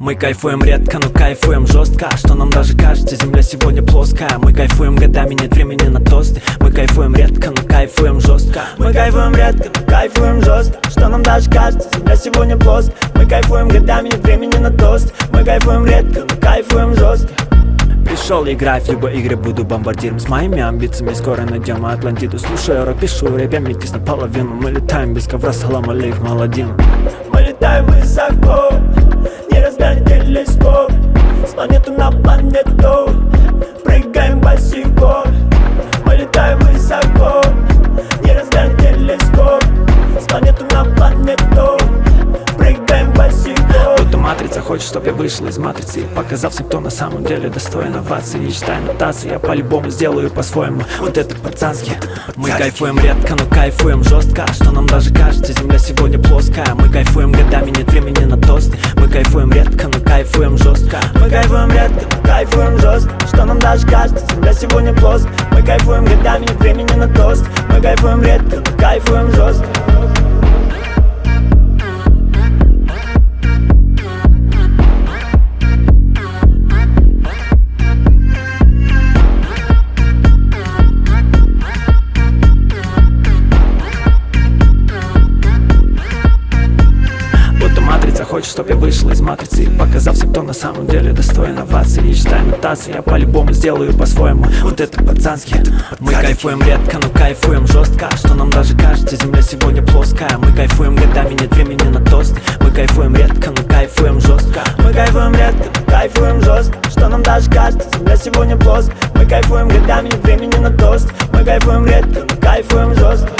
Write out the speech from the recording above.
Мы кайфуем редко, но кайфуем жестко, что нам даже кажется, земля сегодня плоская. Мы кайфуем годами, нет времени на тосты. Мы кайфуем редко, но кайфуем жестко. Мы кайфуем редко, но кайфуем жестко, что нам даже кажется, земля сегодня плоская. Мы кайфуем годами, нет времени на тост. Мы кайфуем редко, но кайфуем жестко. Пришел играть в любой игре, буду бомбардиром. С моими амбициями скоро найдем Атлантиду. Слушаю рэп, пишу рэпами, кис наполовину. Мы летаем без ковра, салам алейкум, Аладдин. Мы летаем высоко, не разгонит телескоп. С планеты на планету прыгаем босиком. Мы летаем высоко, не разгонит телескоп. С планеты на планету прыгаем босиком. Будто матрица хочет, чтоб я вышел из матрицы, показав всем, кто на самом деле достоин овации. Не читай нотации, я по-любому сделаю по-своему. Вот это пацански. Мы кайфуем редко, но кайфуем жестко, что нам даже кажется, земля сегодня плоская. Мы кайфуем годами, нет времени на тосты. Мы кайфуем редко, но кайфуем жестко. Мы кайфуем редко, но кайфуем жестко, что нам даже кажется, земля сегодня плоская. Мы кайфуем годами, нет времени на тост. Мы кайфуем редко, но кайфуем жестко. Хочет, чтоб я вышел из матрицы, показав всем, кто на самом деле достоин овации. Не читай нотации, я по-любому сделаю по-своему. Вот это пацански. Мы кайфуем редко, но кайфуем жестко, что нам даже кажется, земля сегодня плоская. Мы кайфуем годами, нет времени на тосты. Мы кайфуем редко, но кайфуем жестко. Мы кайфуем редко, но кайфуем жестко, что нам даже кажется, земля сегодня плоская. Мы кайфуем годами, нет времени на тост. Мы кайфуем редко, но кайфуем жестко.